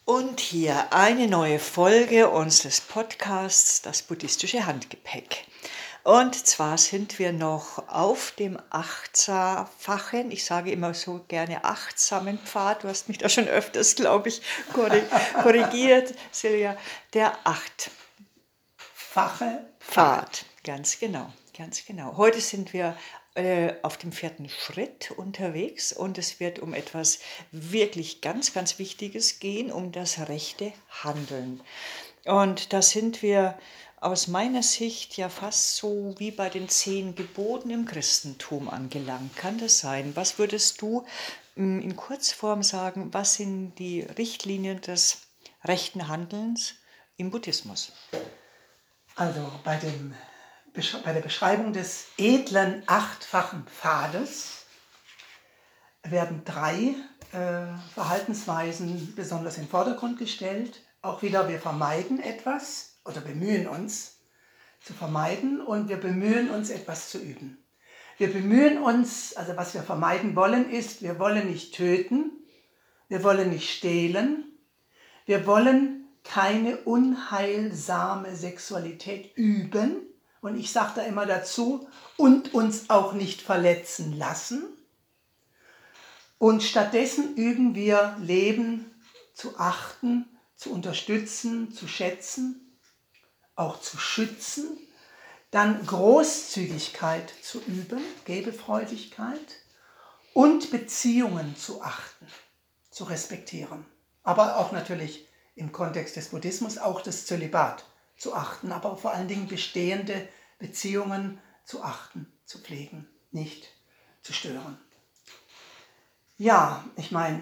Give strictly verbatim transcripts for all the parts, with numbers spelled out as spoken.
Und hier eine neue Folge unseres Podcasts Das buddhistische Handgepäck. Und zwar sind wir noch auf dem achtfachen, ich sage immer so gerne achtsamen Pfad, du hast mich da schon öfters, glaube ich, korrigiert, Silja, der achtfache Pfad, ganz genau, ganz genau. Heute sind wir äh, auf dem vierten Schritt unterwegs und es wird um etwas wirklich ganz, ganz Wichtiges gehen, um das rechte Handeln. Und da sind wir aus meiner Sicht ja fast so wie bei den zehn Geboten im Christentum angelangt. Kann das sein? Was würdest du mm, in Kurzform sagen, was sind die Richtlinien des rechten Handelns im Buddhismus? Also bei, dem, bei der Beschreibung des edlen achtfachen Pfades werden drei äh, Verhaltensweisen besonders in den Vordergrund gestellt. Auch wieder, wir vermeiden etwas oder bemühen uns zu vermeiden und wir bemühen uns etwas zu üben. Wir bemühen uns, also was wir vermeiden wollen ist, wir wollen nicht töten, wir wollen nicht stehlen, wir wollen keine unheilsame Sexualität üben. Und ich sage da immer dazu, und uns auch nicht verletzen lassen. Und stattdessen üben wir Leben zu achten, zu unterstützen, zu schätzen, auch zu schützen. Dann Großzügigkeit zu üben, Gebefreudigkeit und Beziehungen zu achten, zu respektieren. Aber auch natürlich im Kontext des Buddhismus auch das Zölibat zu achten, aber vor allen Dingen bestehende Beziehungen zu achten, zu pflegen, nicht zu stören. Ja, ich meine,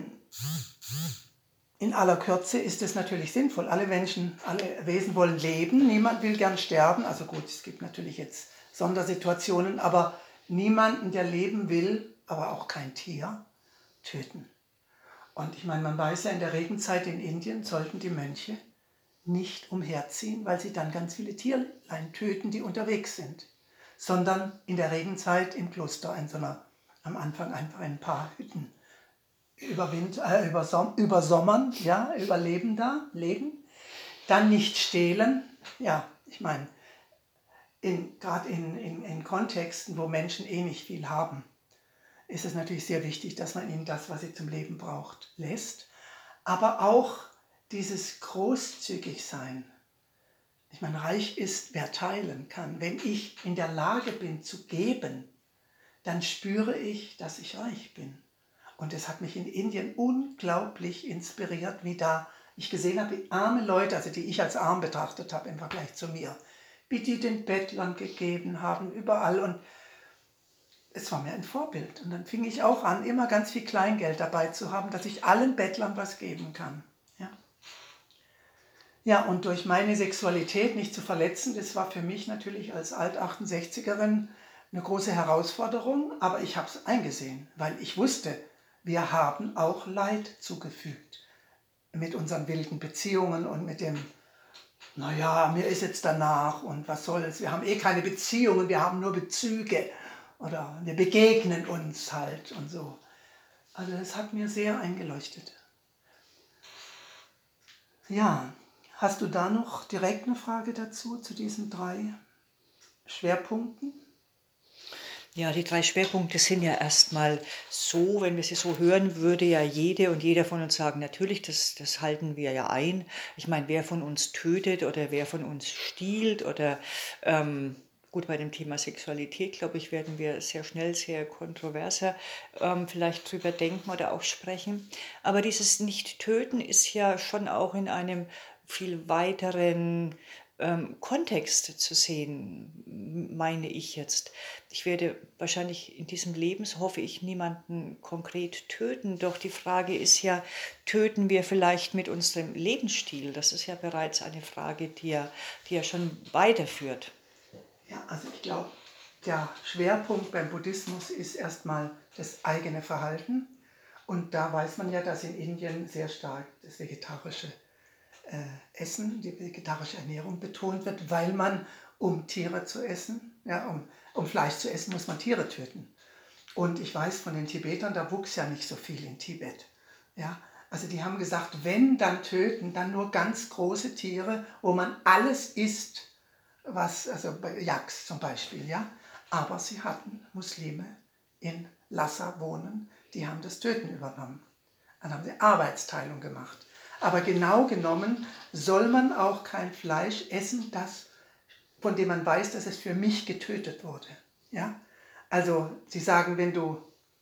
in aller Kürze ist es natürlich sinnvoll. Alle Menschen, alle Wesen wollen leben, niemand will gern sterben. Also gut, es gibt natürlich jetzt Sondersituationen, aber niemanden, der leben will, aber auch kein Tier, töten. Und ich meine, man weiß ja, in der Regenzeit in Indien sollten die Mönche nicht umherziehen, weil sie dann ganz viele Tierlein töten, die unterwegs sind, sondern in der Regenzeit im Kloster in so einer, am Anfang einfach ein paar Hütten überwintern, äh, übersom- übersommern, ja, überleben da, leben, dann nicht stehlen. Ja, ich meine, in, gerade in, in, in Kontexten, wo Menschen eh nicht viel haben, ist es natürlich sehr wichtig, dass man ihnen das, was sie zum Leben braucht, lässt. Aber auch dieses großzügig sein. Ich meine, reich ist, wer teilen kann. Wenn ich in der Lage bin zu geben, dann spüre ich, dass ich reich bin. Und es hat mich in Indien unglaublich inspiriert, wie da ich gesehen habe, wie arme Leute, also die ich als arm betrachtet habe im Vergleich zu mir, wie die den Bettlern gegeben haben, überall. Und es war mir ein Vorbild. Und dann fing ich auch an, immer ganz viel Kleingeld dabei zu haben, dass ich allen Bettlern was geben kann. Ja, ja, und durch meine Sexualität nicht zu verletzen, das war für mich natürlich als Alt-achtundsechzigerin eine große Herausforderung, aber ich habe es eingesehen, weil ich wusste, wir haben auch Leid zugefügt mit unseren wilden Beziehungen und mit dem, naja, mir ist jetzt danach und was soll's, wir haben eh keine Beziehungen, wir haben nur Bezüge. Oder wir begegnen uns halt und so. Also das hat mir sehr eingeleuchtet. Ja, hast du da noch direkt eine Frage dazu, zu diesen drei Schwerpunkten? Ja, die drei Schwerpunkte sind ja erstmal so, wenn wir sie so hören, würde ja jede und jeder von uns sagen, natürlich, das, das halten wir ja ein. Ich meine, wer von uns tötet oder wer von uns stiehlt oder ähm, gut, bei dem Thema Sexualität, glaube ich, werden wir sehr schnell, sehr kontroverser ähm, vielleicht drüber denken oder auch sprechen. Aber dieses Nicht-Töten ist ja schon auch in einem viel weiteren ähm, Kontext zu sehen, meine ich jetzt. Ich werde wahrscheinlich in diesem Leben, so hoffe ich, niemanden konkret töten. Doch die Frage ist ja, töten wir vielleicht mit unserem Lebensstil? Das ist ja bereits eine Frage, die ja, die ja schon weiterführt. Ja, also ich glaube, der Schwerpunkt beim Buddhismus ist erstmal das eigene Verhalten. Und da weiß man ja, dass in Indien sehr stark das vegetarische äh, Essen, die vegetarische Ernährung betont wird, weil man, um Tiere zu essen, ja, um, um Fleisch zu essen, muss man Tiere töten. Und ich weiß von den Tibetern, da wuchs ja nicht so viel in Tibet. Ja, Also die haben gesagt, wenn, dann töten, dann nur ganz große Tiere, wo man alles isst, was, also bei Yaks zum Beispiel, ja. Aber sie hatten Muslime in Lhasa wohnen, die haben das Töten übernommen. Dann haben sie Arbeitsteilung gemacht. Aber genau genommen soll man auch kein Fleisch essen, das, von dem man weiß, dass es für mich getötet wurde. Ja? Also sie sagen, wenn du,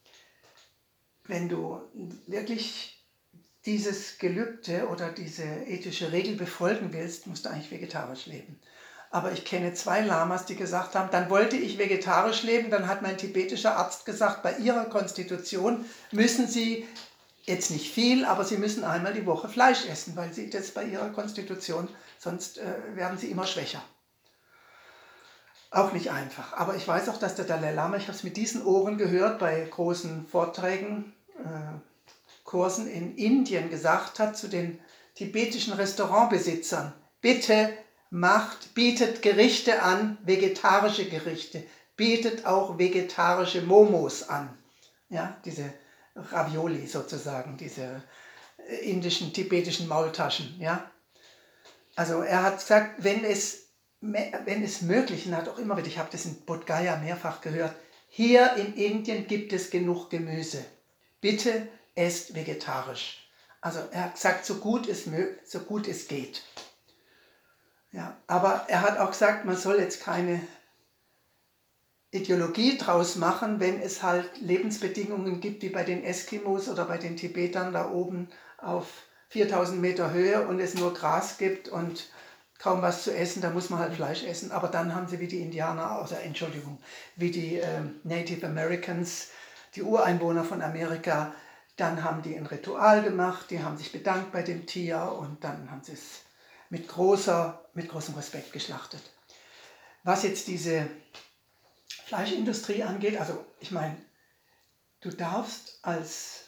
wenn du wirklich dieses Gelübde oder diese ethische Regel befolgen willst, musst du eigentlich vegetarisch leben. Aber ich kenne zwei Lamas, die gesagt haben, dann wollte ich vegetarisch leben, dann hat mein tibetischer Arzt gesagt, bei ihrer Konstitution müssen sie, jetzt nicht viel, aber sie müssen einmal die Woche Fleisch essen, weil sie das bei ihrer Konstitution, sonst äh, werden sie immer schwächer. Auch nicht einfach. Aber ich weiß auch, dass der Dalai Lama, ich habe es mit diesen Ohren gehört, bei großen Vorträgen, äh, Kursen in Indien gesagt hat zu den tibetischen Restaurantbesitzern, bitte macht, bietet Gerichte an, vegetarische Gerichte, bietet auch vegetarische Momos an. Ja, diese Ravioli sozusagen, diese indischen, tibetischen Maultaschen. Ja. Also er hat gesagt, wenn es, wenn es möglich ist, und hat auch immer wieder, ich habe das in Bodh Gaya mehrfach gehört, hier in Indien gibt es genug Gemüse. Bitte esst vegetarisch. Also er hat gesagt, so gut es, so gut es geht. Ja, aber er hat auch gesagt, man soll jetzt keine Ideologie draus machen, wenn es halt Lebensbedingungen gibt, wie bei den Eskimos oder bei den Tibetern da oben auf viertausend Meter Höhe und es nur Gras gibt und kaum was zu essen, da muss man halt Fleisch essen. Aber dann haben sie wie die Indianer, also Entschuldigung, wie die äh, Native Americans, die Ureinwohner von Amerika, dann haben die ein Ritual gemacht, die haben sich bedankt bei dem Tier und dann haben sie es mit, großer, mit großem Respekt geschlachtet. Was jetzt diese Fleischindustrie angeht, also ich meine, du darfst als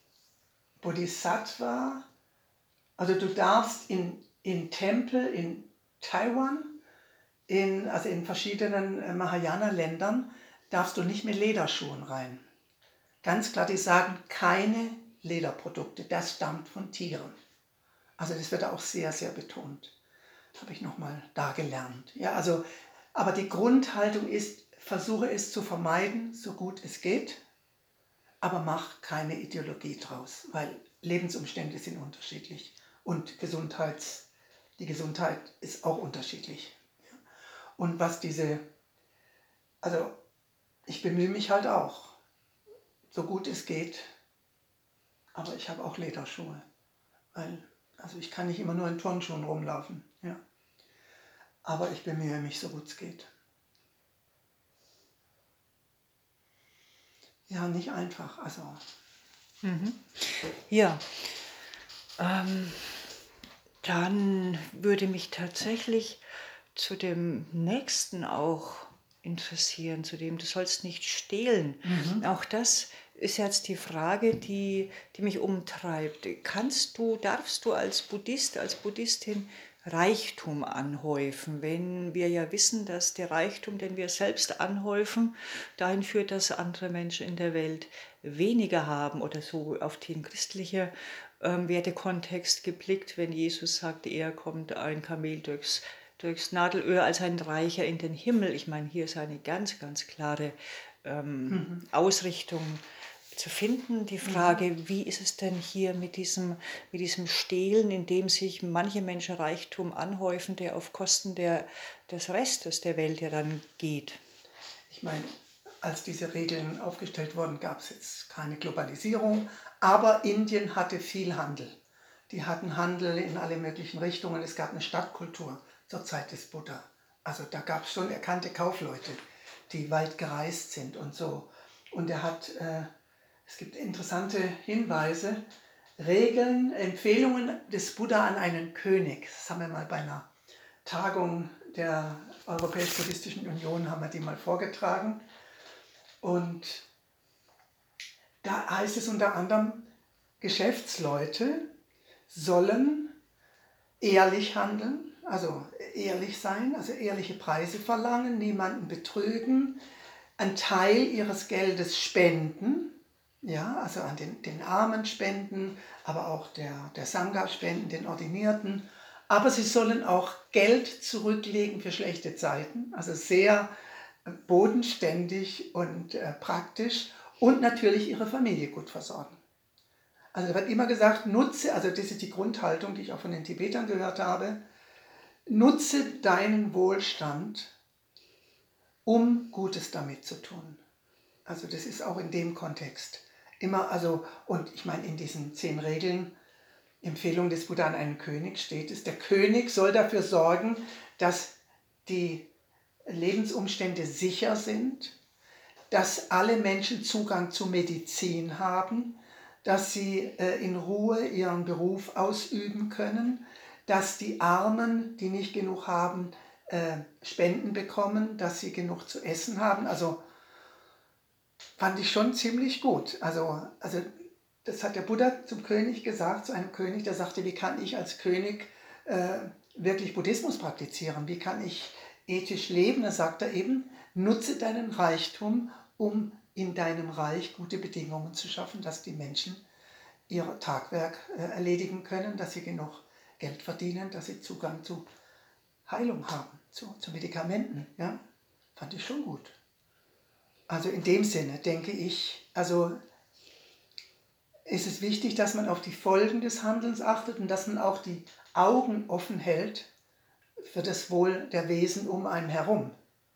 Bodhisattva, also du darfst in, in Tempel in Taiwan, in, also in verschiedenen Mahayana-Ländern, darfst du nicht mit Lederschuhen rein. Ganz klar, die sagen, keine Lederprodukte, das stammt von Tieren. Also das wird auch sehr, sehr betont. Das habe ich nochmal da gelernt. Ja, also, aber die Grundhaltung ist, versuche es zu vermeiden, so gut es geht, aber mach keine Ideologie draus, weil Lebensumstände sind unterschiedlich und Gesundheits, die Gesundheit ist auch unterschiedlich. Und was diese, also ich bemühe mich halt auch, so gut es geht, aber ich habe auch Lederschuhe, weil also ich kann nicht immer nur in Turnschuhen rumlaufen. Ja. Aber ich bemühe mich, so gut es geht. Ja, nicht einfach. Also. Mhm. Ja, ähm, dann würde mich tatsächlich zu dem nächsten auch interessieren, zu dem du sollst nicht stehlen. Mhm. Auch das ist jetzt die Frage, die, die mich umtreibt. Kannst du, darfst du als Buddhist, als Buddhistin Reichtum anhäufen, wenn wir ja wissen, dass der Reichtum, den wir selbst anhäufen, dahin führt, dass andere Menschen in der Welt weniger haben oder so auf den christlichen ähm, Wertekontext geblickt, wenn Jesus sagt, er kommt ein Kamel durchs durchs Nadelöhr als ein Reicher in den Himmel. Ich meine, hier ist eine ganz, ganz klare ähm, mhm. Ausrichtung zu finden. Die Frage, mhm. wie ist es denn hier mit diesem, mit diesem Stehlen, in dem sich manche Menschen Reichtum anhäufen, der auf Kosten der, des Restes der Welt ja dann geht? Ich meine, als diese Regeln aufgestellt wurden, gab es jetzt keine Globalisierung, aber Indien hatte viel Handel. Die hatten Handel in alle möglichen Richtungen. Es gab eine Stadtkultur zur Zeit des Buddha. Also da gab es schon erkannte Kaufleute, die weit gereist sind und so. Und er hat, äh, es gibt interessante Hinweise, Regeln, Empfehlungen des Buddha an einen König. Das haben wir mal bei einer Tagung der Europäisch-Buddhistischen Union, haben wir die mal vorgetragen. Und da heißt es unter anderem, Geschäftsleute sollen ehrlich handeln, also ehrlich sein, also ehrliche Preise verlangen, niemanden betrügen, einen Teil ihres Geldes spenden, ja, also an den, den Armen spenden, aber auch der, der Sangha spenden, den Ordinierten. Aber sie sollen auch Geld zurücklegen für schlechte Zeiten, also sehr äh, bodenständig und äh, praktisch und natürlich ihre Familie gut versorgen. Also da wird immer gesagt, nutze, also das ist die Grundhaltung, die ich auch von den Tibetern gehört habe, nutze deinen Wohlstand, um Gutes damit zu tun. Also das ist auch in dem Kontext. Immer, also, und ich meine, in diesen zehn Regeln, Empfehlung des Buddha an einen König steht es, der König soll dafür sorgen, dass die Lebensumstände sicher sind, dass alle Menschen Zugang zu Medizin haben, dass sie äh, in Ruhe ihren Beruf ausüben können, dass die Armen, die nicht genug haben, äh, Spenden bekommen, dass sie genug zu essen haben. Also fand ich schon ziemlich gut. Also, also das hat der Buddha zum König gesagt, zu einem König, der sagte, wie kann ich als König äh, wirklich Buddhismus praktizieren? Wie kann ich ethisch leben? Da sagt er eben, nutze deinen Reichtum, um in deinem Reich gute Bedingungen zu schaffen, dass die Menschen ihr Tagwerk äh, erledigen können, dass sie genug Geld verdienen, dass sie Zugang zu Heilung haben, zu, zu Medikamenten. Ja? Fand ich schon gut. Also in dem Sinne denke ich, also ist es wichtig, dass man auf die Folgen des Handelns achtet und dass man auch die Augen offen hält für das Wohl der Wesen um einen herum.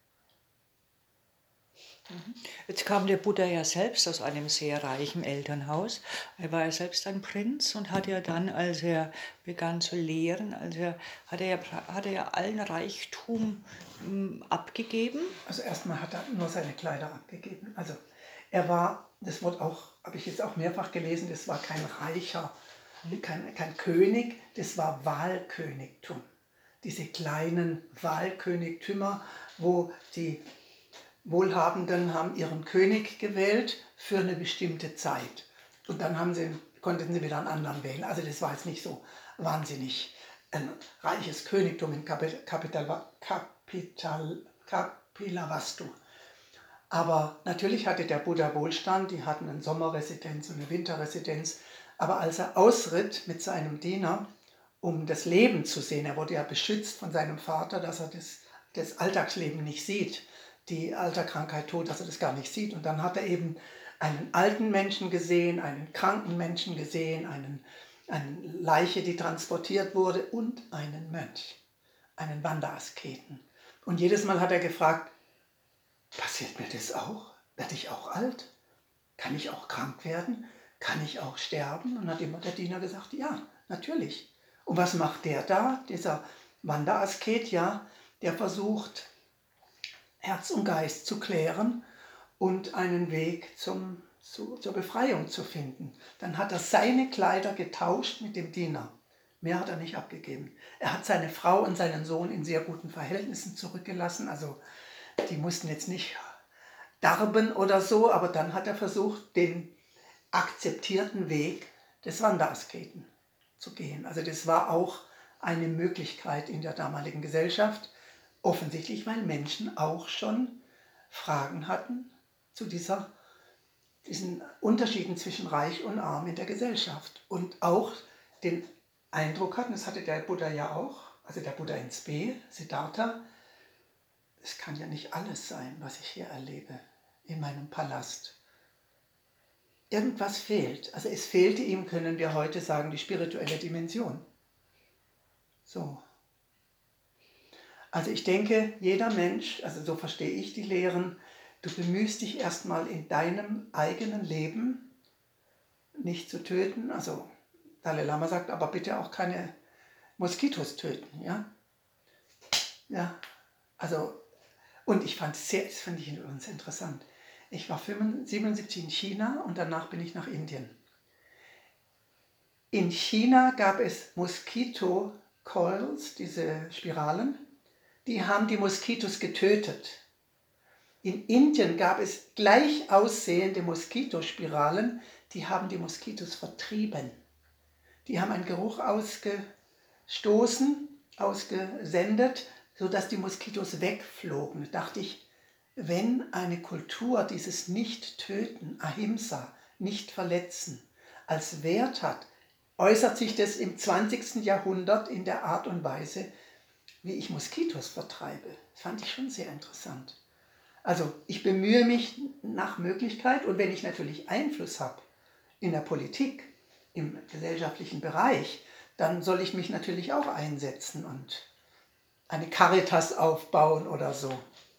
Jetzt kam der Buddha ja selbst aus einem sehr reichen Elternhaus. Er war ja selbst ein Prinz und hat ja dann, als er begann zu lehren, als er, hat, er ja, hat er ja allen Reichtum ähm, abgegeben. Also erstmal hat er nur seine Kleider abgegeben. Also er war, das Wort auch, habe ich jetzt auch mehrfach gelesen, das war kein Reicher, kein, kein König, das war Wahlkönigtum. Diese kleinen Wahlkönigtümer, wo die Wohlhabenden haben ihren König gewählt für eine bestimmte Zeit. Und dann haben sie, konnten sie wieder einen anderen wählen. Also das war jetzt nicht so wahnsinnig ein reiches Königtum in Kapital, Kapital, Kapilavastu. Aber natürlich hatte der Buddha Wohlstand, die hatten eine Sommerresidenz und eine Winterresidenz. Aber als er ausritt mit seinem Diener, um das Leben zu sehen, er wurde ja beschützt von seinem Vater, dass er das, das Alltagsleben nicht sieht, die Alterkrankheit, Tod, dass er das gar nicht sieht. Und dann hat er eben einen alten Menschen gesehen, einen kranken Menschen gesehen, einen, eine Leiche, die transportiert wurde und einen Mönch, einen Wanderasketen. Und jedes Mal hat er gefragt, passiert mir das auch? Werde ich auch alt? Kann ich auch krank werden? Kann ich auch sterben? Und hat immer der Diener gesagt, ja, natürlich. Und was macht der da, dieser Wanderasket? Ja, der versucht, Herz und Geist zu klären und einen Weg zum, zu, zur Befreiung zu finden. Dann hat er seine Kleider getauscht mit dem Diener. Mehr hat er nicht abgegeben. Er hat seine Frau und seinen Sohn in sehr guten Verhältnissen zurückgelassen. Also die mussten jetzt nicht darben oder so, aber dann hat er versucht, den akzeptierten Weg des Wanderasketen zu gehen. Also das war auch eine Möglichkeit in der damaligen Gesellschaft. Offensichtlich, weil Menschen auch schon Fragen hatten zu dieser, diesen Unterschieden zwischen Reich und Arm in der Gesellschaft. Und auch den Eindruck hatten, das hatte der Buddha ja auch, also der Buddha in Spe, Siddhartha, es kann ja nicht alles sein, was ich hier erlebe in meinem Palast. Irgendwas fehlt. Also es fehlte ihm, können wir heute sagen, die spirituelle Dimension. So. Also ich denke, jeder Mensch, also so verstehe ich die Lehren, du bemühst dich erstmal in deinem eigenen Leben nicht zu töten. Also Dalai Lama sagt, aber bitte auch keine Moskitos töten. Ja, ja. Also, und ich fand es sehr, das fand ich übrigens interessant. Ich war siebenundsiebzig in China und danach bin ich nach Indien. In China gab es Mosquito Coils, diese Spiralen, die haben die Moskitos getötet. In Indien gab es gleich aussehende Moskitospiralen, die haben die Moskitos vertrieben. Die haben einen Geruch ausgestoßen, ausgesendet, sodass die Moskitos wegflogen. Da dachte ich, wenn eine Kultur dieses Nicht-Töten, Ahimsa, nicht verletzen, als Wert hat, äußert sich das im zwanzigsten Jahrhundert in der Art und Weise, wie ich Moskitos vertreibe. Das fand ich schon sehr interessant. Also ich bemühe mich nach Möglichkeit, und wenn ich natürlich Einfluss habe in der Politik, im gesellschaftlichen Bereich, dann soll ich mich natürlich auch einsetzen und eine Caritas aufbauen oder so.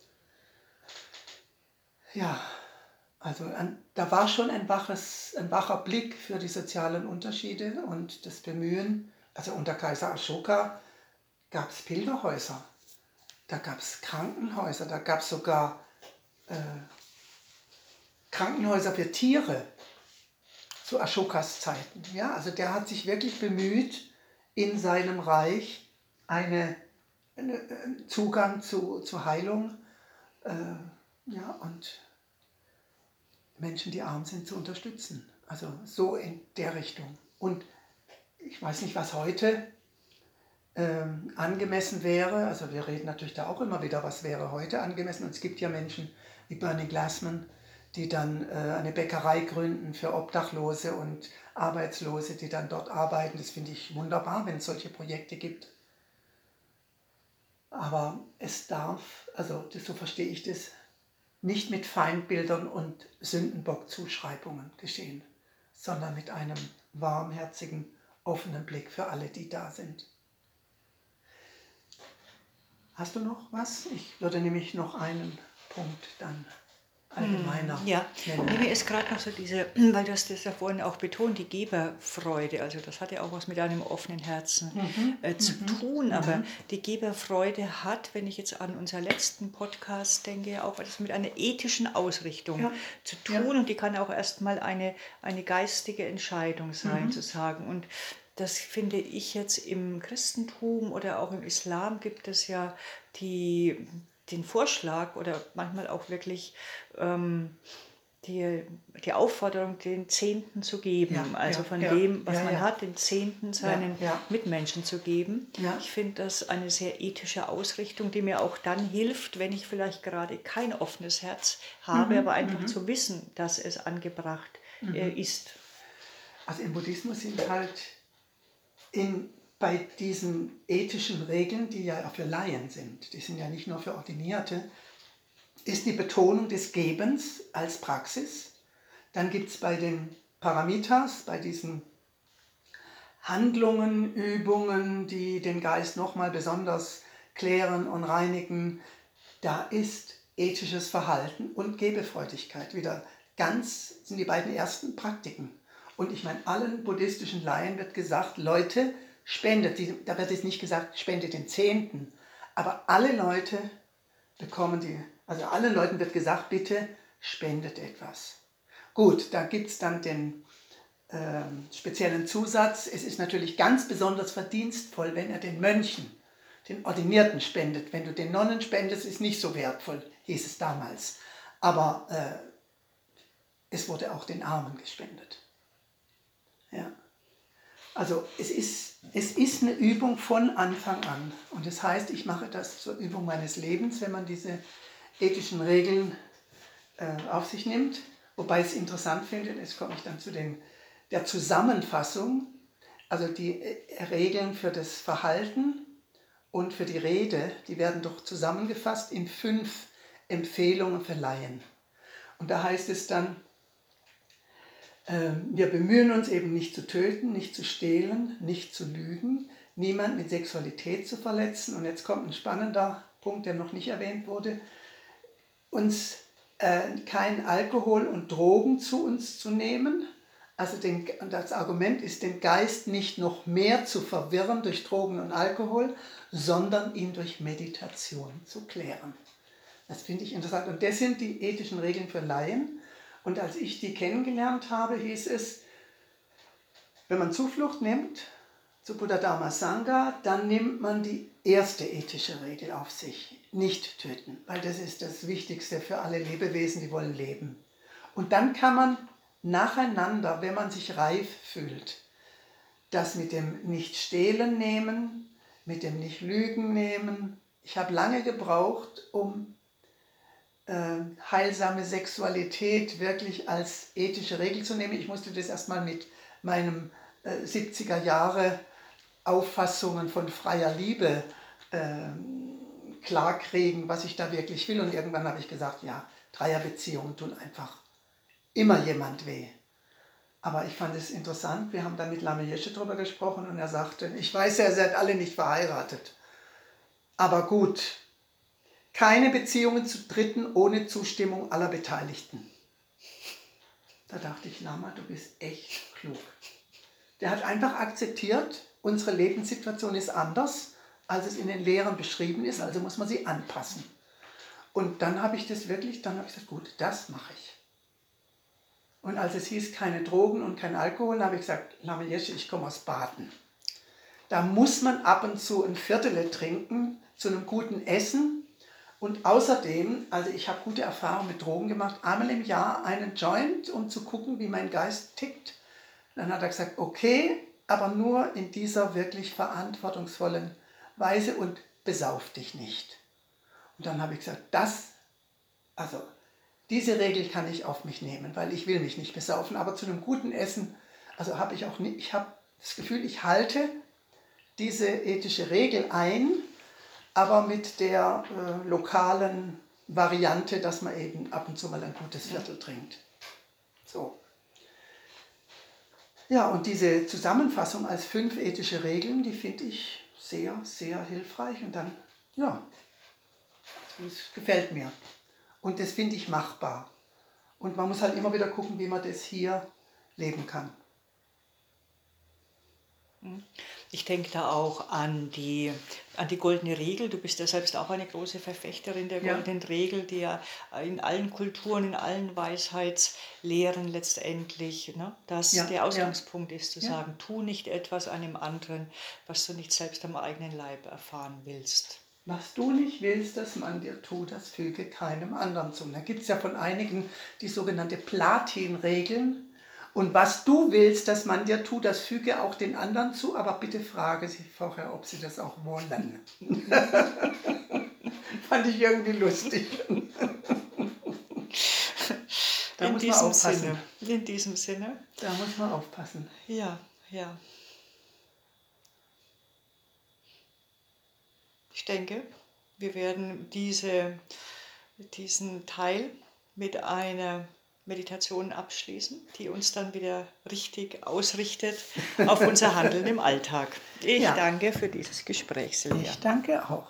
Ja, also an, da war schon ein, waches, ein wacher Blick für die sozialen Unterschiede und das Bemühen. Also unter Kaiser Ashoka gab es Pilgerhäuser, da gab es Krankenhäuser, da gab es sogar äh, Krankenhäuser für Tiere zu Ashokas Zeiten. Ja, also der hat sich wirklich bemüht, in seinem Reich eine, eine Zugang zu, zu Heilung äh, ja, und Menschen, die arm sind, zu unterstützen. Also so in der Richtung. Und ich weiß nicht, was heute ähm, angemessen wäre. Also wir reden natürlich da auch immer wieder, was wäre heute angemessen. Und es gibt ja Menschen wie Bernie Glassman, die dann äh, eine Bäckerei gründen für Obdachlose und Arbeitslose, die dann dort arbeiten. Das finde ich wunderbar, wenn es solche Projekte gibt. Aber es darf, also das, so verstehe ich das, nicht mit Feindbildern und Sündenbockzuschreibungen geschehen, sondern mit einem warmherzigen, offenen Blick für alle, die da sind. Hast du noch was? Ich würde nämlich noch einen Punkt dann allgemeiner Hm, ja, nennen. nee, mir ist gerade noch so diese, weil du hast das ja vorhin auch betont, die Geberfreude, also das hat ja auch was mit einem offenen Herzen Mhm, äh, zu mhm, tun, aber mhm. die Geberfreude hat, wenn ich jetzt an unseren letzten Podcast denke, auch etwas mit einer ethischen Ausrichtung Ja, zu ja. tun und die kann auch erstmal eine, eine geistige Entscheidung sein, Mhm. zu sagen. Und das finde ich jetzt im Christentum oder auch im Islam gibt es ja die, den Vorschlag oder manchmal auch wirklich ähm, die, die Aufforderung, den Zehnten zu geben, Ja, also ja, von ja, dem, was ja, man ja. hat, den Zehnten seinen Ja, ja. Mitmenschen zu geben. Ja. Ich finde das eine sehr ethische Ausrichtung, die mir auch dann hilft, wenn ich vielleicht gerade kein offenes Herz habe, Mhm, aber einfach mhm. zu wissen, dass es angebracht äh, ist. Also im Buddhismus sind halt in, bei diesen ethischen Regeln, die ja für Laien sind, die sind ja nicht nur für Ordinierte, ist die Betonung des Gebens als Praxis. Dann gibt es bei den Paramitas, bei diesen Handlungen, Übungen, die den Geist nochmal besonders klären und reinigen, da ist ethisches Verhalten und Gebefreudigkeit wieder ganz, sind die beiden ersten Praktiken. Und ich meine, allen buddhistischen Laien wird gesagt, Leute, spendet, da wird jetzt nicht gesagt, spendet den Zehnten, aber alle Leute bekommen die, also allen Leuten wird gesagt, bitte spendet etwas. Gut, da gibt es dann den äh, speziellen Zusatz, es ist natürlich ganz besonders verdienstvoll, wenn er den Mönchen, den Ordinierten spendet. Wenn du den Nonnen spendest, ist nicht so wertvoll, hieß es damals. Aber äh, es wurde auch den Armen gespendet. Ja. Also es ist, es ist eine Übung von Anfang an. Und das heißt, ich mache das zur Übung meines Lebens, wenn man diese ethischen Regeln äh, auf sich nimmt. Wobei ich es interessant finde, jetzt komme ich dann zu den, der Zusammenfassung, also die äh, Regeln für das Verhalten und für die Rede, die werden doch zusammengefasst in fünf Empfehlungen für Laien. Und da heißt es dann, äh, wir bemühen uns eben nicht zu töten, nicht zu stehlen, nicht zu lügen, niemand mit Sexualität zu verletzen. Und jetzt kommt ein spannender Punkt, der noch nicht erwähnt wurde, uns äh, kein Alkohol und Drogen zu uns zu nehmen. Also den, das Argument ist, den Geist nicht noch mehr zu verwirren durch Drogen und Alkohol, sondern ihn durch Meditation zu klären. Das finde ich interessant. Und das sind die ethischen Regeln für Laien. Und als ich die kennengelernt habe, hieß es, wenn man Zuflucht nimmt zu Buddha Dharma Sangha, dann nimmt man die erste ethische Regel auf sich. Nicht töten, weil das ist das Wichtigste für alle Lebewesen, die wollen leben. Und dann kann man nacheinander, wenn man sich reif fühlt, das mit dem Nicht-Stehlen nehmen, mit dem Nicht-Lügen nehmen. Ich habe lange gebraucht, um äh, heilsame Sexualität wirklich als ethische Regel zu nehmen. Ich musste das erstmal mit meinem äh, siebziger Jahre Auffassungen von freier Liebe äh, klarkriegen, was ich da wirklich will. Und irgendwann habe ich gesagt, ja, Dreierbeziehungen tun einfach immer jemand weh. Aber ich fand es interessant, wir haben da mit Lame Jesche drüber gesprochen und er sagte, ich weiß ja, ihr seid alle nicht verheiratet. Aber gut, keine Beziehungen zu Dritten ohne Zustimmung aller Beteiligten. Da dachte ich, Lama, du bist echt klug. Der hat einfach akzeptiert, unsere Lebenssituation ist anders, als es in den Lehren beschrieben ist, also muss man sie anpassen. Und dann habe ich das wirklich, dann habe ich gesagt, gut, das mache ich. Und als es hieß, keine Drogen und kein Alkohol, habe ich gesagt, Lama Jesche, ich komme aus Baden. Da muss man ab und zu ein Viertel trinken, zu einem guten Essen. Und außerdem, also ich habe gute Erfahrungen mit Drogen gemacht, einmal im Jahr einen Joint, um zu gucken, wie mein Geist tickt. Dann hat er gesagt, okay, aber nur in dieser wirklich verantwortungsvollen Weise und besauf dich nicht. Und dann habe ich gesagt, das, also diese Regel kann ich auf mich nehmen, weil ich will mich nicht besaufen, aber zu einem guten Essen, also habe ich auch nicht, ich habe das Gefühl, ich halte diese ethische Regel ein, aber mit der äh, lokalen Variante, dass man eben ab und zu mal ein gutes Viertel trinkt. So. Ja, und diese Zusammenfassung als fünf ethische Regeln, die finde ich sehr, sehr hilfreich. Und dann, ja, das gefällt mir. Und das finde ich machbar. Und man muss halt immer wieder gucken, wie man das hier leben kann. Ich denke da auch an die, an die goldene Regel. Du bist ja selbst auch eine große Verfechterin der Ja. goldenen Regel, die ja in allen Kulturen, in allen Weisheitslehren letztendlich, ne, dass Ja, der Ausgangspunkt ist, zu Ja. sagen, tu nicht etwas einem anderen, was du nicht selbst am eigenen Leib erfahren willst. Was du nicht willst, dass man dir tut, das füge keinem anderen zu. Da gibt es ja von einigen die sogenannte Platin-Regeln. Und was du willst, dass man dir tut, das füge auch den anderen zu, aber bitte frage sie vorher, ob sie das auch wollen. Fand ich irgendwie lustig. Da In muss man diesem aufpassen. Sinne, in diesem Sinne, Da muss man aufpassen. ja, ja. Ich denke, wir werden diese, diesen Teil mit einer Meditation abschließen, die uns dann wieder richtig ausrichtet auf unser Handeln im Alltag. Ich Ja. danke für dieses Gespräch, Silvia. Ich danke auch.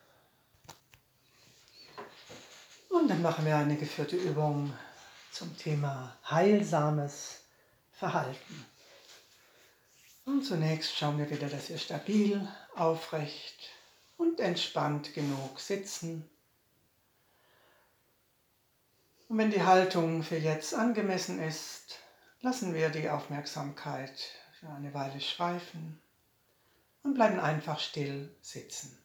Und dann machen wir eine geführte Übung zum Thema heilsames Verhalten. Und zunächst schauen wir wieder, dass wir stabil, aufrecht und entspannt genug sitzen. Und wenn die Haltung für jetzt angemessen ist, lassen wir die Aufmerksamkeit für eine Weile schweifen und bleiben einfach still sitzen.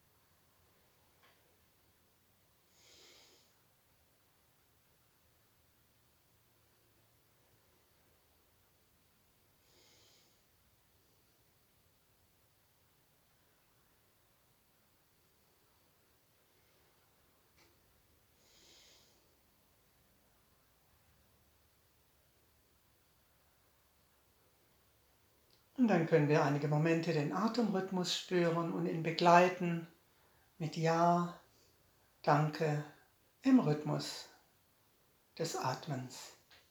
Und dann können wir einige Momente den Atemrhythmus spüren und ihn begleiten mit Ja, Danke im Rhythmus des Atmens.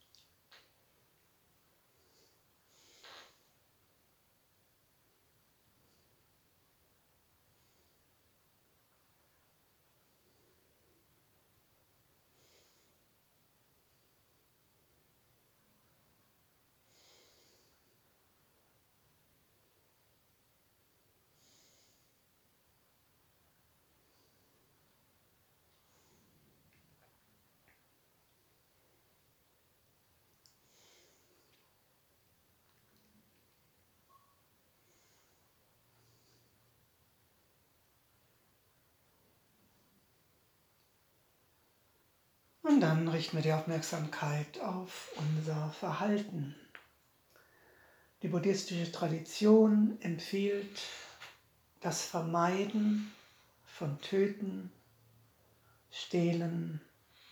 Und dann richten wir die Aufmerksamkeit auf unser Verhalten. Die buddhistische Tradition empfiehlt das Vermeiden von Töten, Stehlen,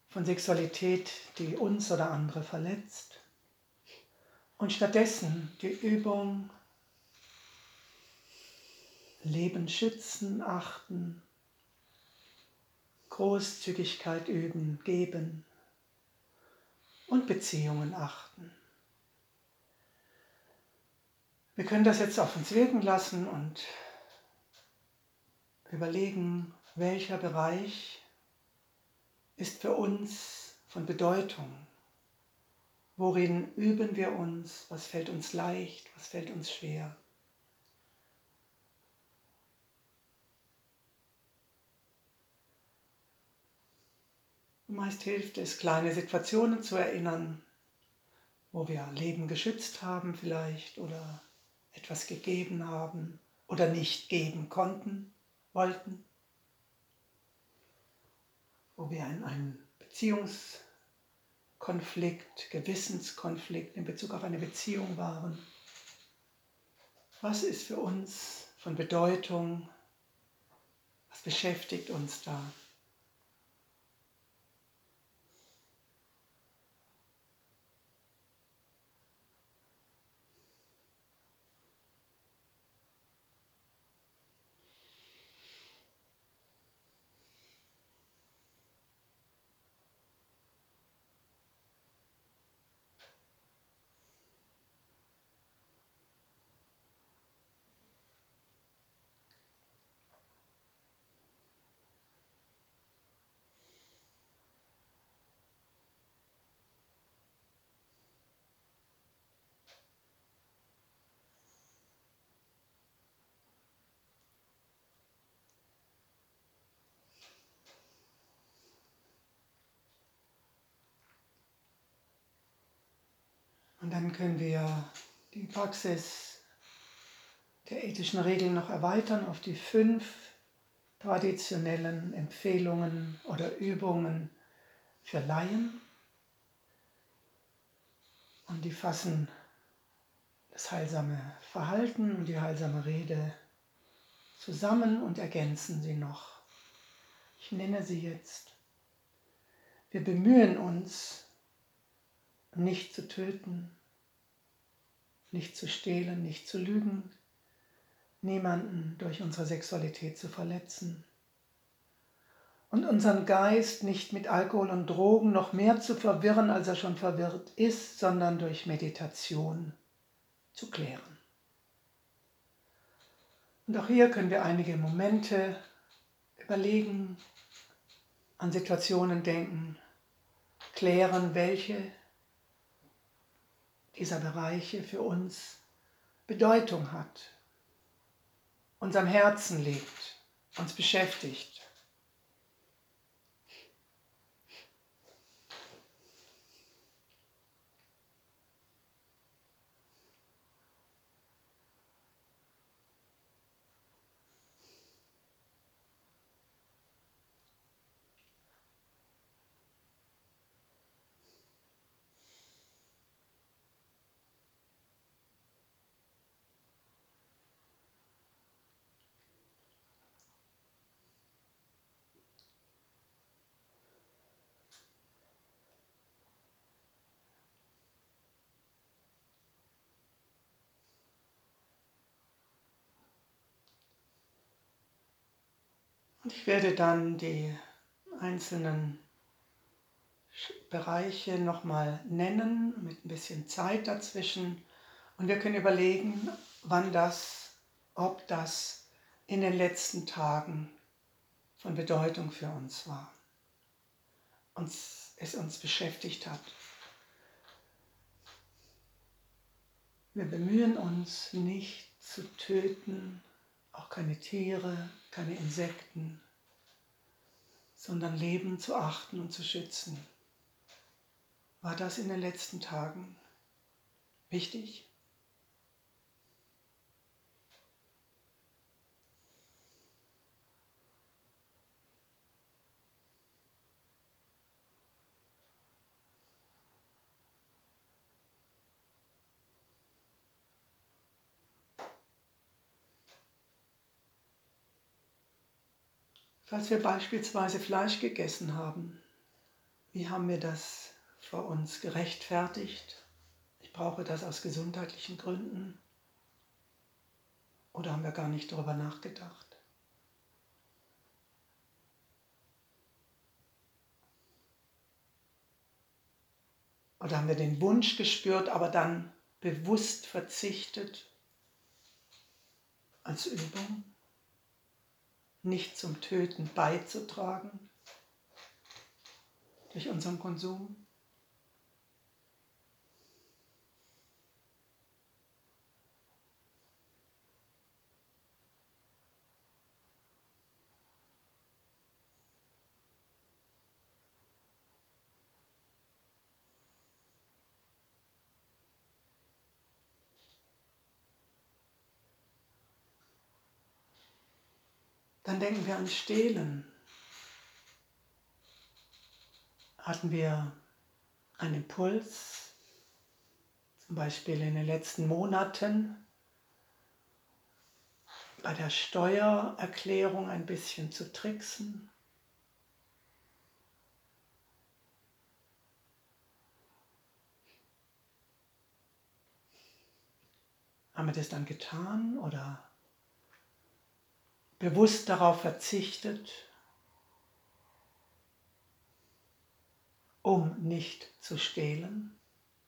von Sexualität, die uns oder andere verletzt. Und stattdessen die Übung Leben schützen, achten, Großzügigkeit üben, geben und Beziehungen achten. Wir können das jetzt auf uns wirken lassen und überlegen, welcher Bereich ist für uns von Bedeutung. Worin üben wir uns? Was fällt uns leicht? Was fällt uns schwer? Meist hilft es, kleine Situationen zu erinnern, wo wir Leben geschützt haben vielleicht oder etwas gegeben haben oder nicht geben konnten, wollten, wo wir in einem Beziehungskonflikt, Gewissenskonflikt in Bezug auf eine Beziehung waren. Was ist für uns von Bedeutung? Was beschäftigt uns da? Und dann können wir die Praxis der ethischen Regeln noch erweitern auf die fünf traditionellen Empfehlungen oder Übungen für Laien. Und die fassen das heilsame Verhalten und die heilsame Rede zusammen und ergänzen sie noch. Ich nenne sie jetzt. Wir bemühen uns, nicht zu töten, nicht zu stehlen, nicht zu lügen, niemanden durch unsere Sexualität zu verletzen und unseren Geist nicht mit Alkohol und Drogen noch mehr zu verwirren, als er schon verwirrt ist, sondern durch Meditation zu klären. Und auch hier können wir einige Momente überlegen, an Situationen denken, klären, welche dieser Bereiche für uns Bedeutung hat, uns am Herzen liegt, uns beschäftigt. Und ich werde dann die einzelnen Bereiche nochmal nennen, mit ein bisschen Zeit dazwischen. Und wir können überlegen, wann das, ob das in den letzten Tagen von Bedeutung für uns war, uns, es uns beschäftigt hat. Wir bemühen uns nicht zu töten, auch keine Tiere, keine Insekten, sondern Leben zu achten und zu schützen. War das in den letzten Tagen wichtig? Falls wir beispielsweise Fleisch gegessen haben, Wie haben wir das vor uns gerechtfertigt? Ich brauche das aus gesundheitlichen Gründen. Oder haben wir gar nicht darüber nachgedacht? Oder haben wir den Wunsch gespürt, aber dann bewusst verzichtet als Übung, nicht zum Töten beizutragen durch unseren Konsum? Dann denken wir an Stehlen. Hatten wir einen Impuls, zum Beispiel in den letzten Monaten, bei der Steuererklärung ein bisschen zu tricksen? Haben wir das dann getan oder bewusst darauf verzichtet, um nicht zu stehlen?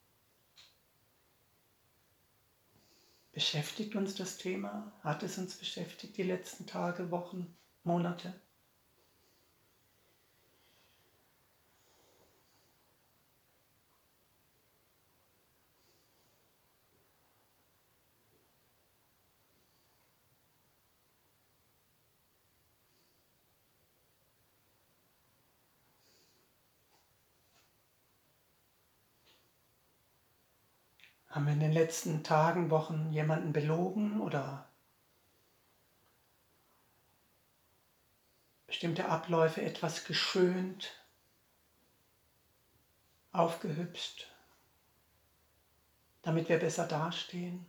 Beschäftigt uns das Thema? Hat es uns beschäftigt die letzten Tage, Wochen, Monate? Haben wir in den letzten Tagen, Wochen jemanden belogen oder bestimmte Abläufe etwas geschönt, aufgehübscht, damit wir besser dastehen?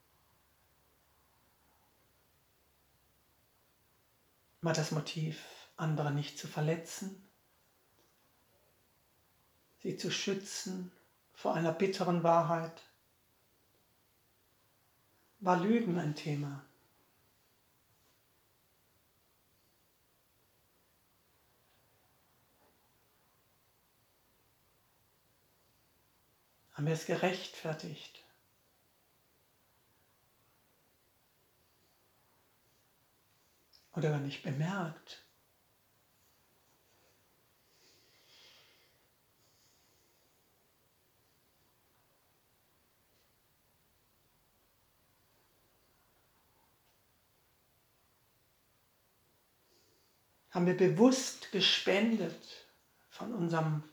War das Motiv, andere nicht zu verletzen, sie zu schützen vor einer bitteren Wahrheit? War Lügen ein Thema? Haben wir es gerechtfertigt? Oder gar nicht bemerkt? Haben wir bewusst gespendet von unserem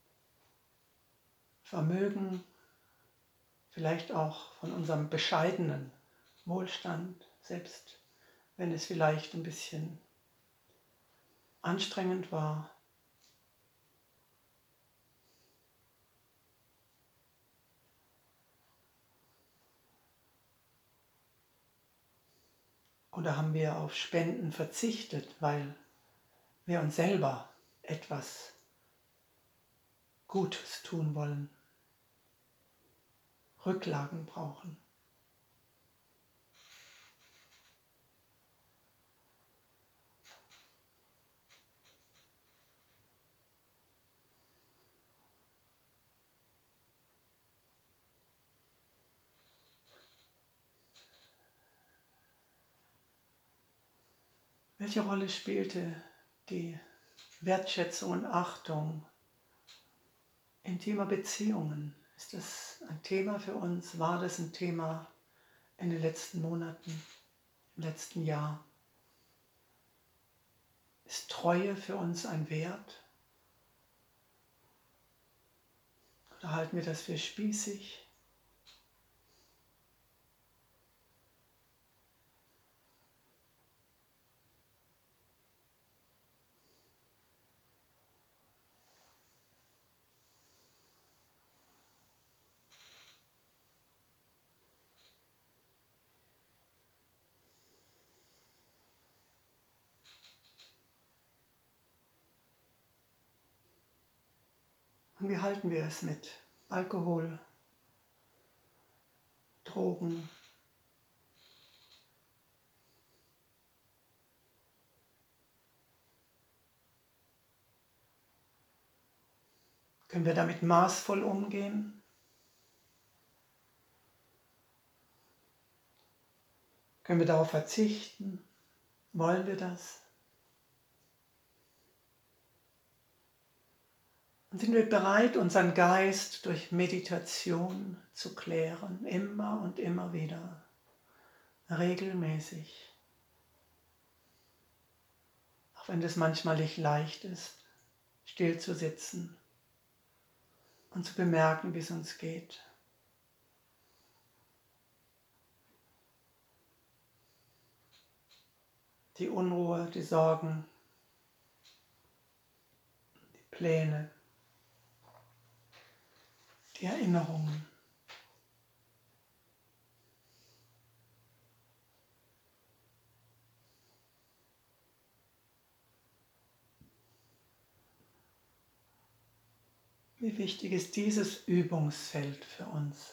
Vermögen, vielleicht auch von unserem bescheidenen Wohlstand, selbst wenn es vielleicht ein bisschen anstrengend war? Oder haben wir auf Spenden verzichtet, weil wir uns selber etwas Gutes tun wollen, Rücklagen brauchen? Welche Rolle spielte die Wertschätzung und Achtung intimer Beziehungen? Ist das ein Thema für uns? War das ein Thema in den letzten Monaten, im letzten Jahr? Ist Treue für uns ein Wert? Oder halten wir das für spießig? Und wie halten wir es mit Alkohol, Drogen, können wir damit maßvoll umgehen? Können wir darauf verzichten? Wollen wir das? Und sind wir bereit, unseren Geist durch Meditation zu klären, immer und immer wieder, regelmäßig? Auch wenn es manchmal nicht leicht ist, still zu sitzen und zu bemerken, wie es uns geht. Die Unruhe, die Sorgen, die Pläne, die Erinnerungen. Wie wichtig ist dieses Übungsfeld für uns?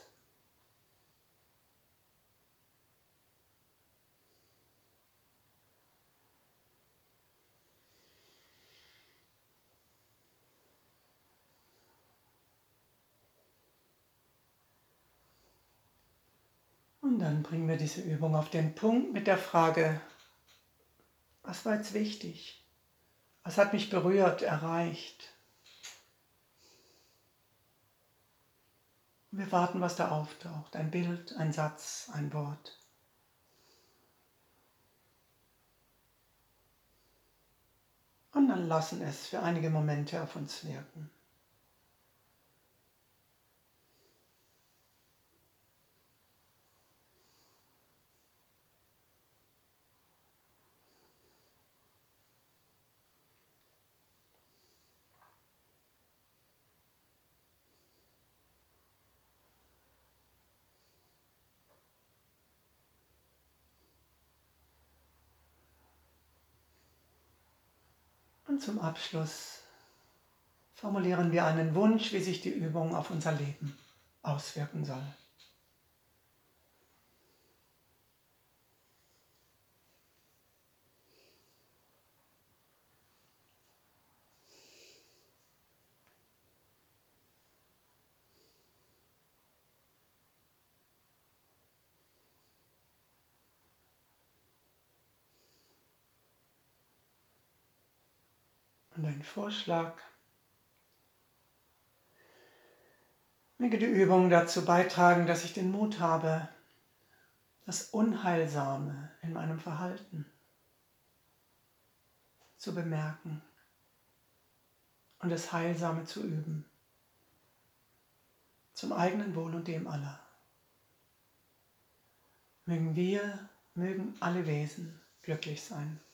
Und dann bringen wir diese Übung auf den Punkt mit der Frage, was war jetzt wichtig? Was hat mich berührt, erreicht? Wir warten, was da auftaucht. Ein Bild, ein Satz, ein Wort. Und dann lassen es für einige Momente auf uns wirken. Und zum Abschluss formulieren wir einen Wunsch, wie sich die Übung auf unser Leben auswirken soll. Und ein Vorschlag. Möge die Übung dazu beitragen, dass ich den Mut habe, das Unheilsame in meinem Verhalten zu bemerken und das Heilsame zu üben, zum eigenen Wohl und dem aller. Mögen wir, mögen alle Wesen glücklich sein.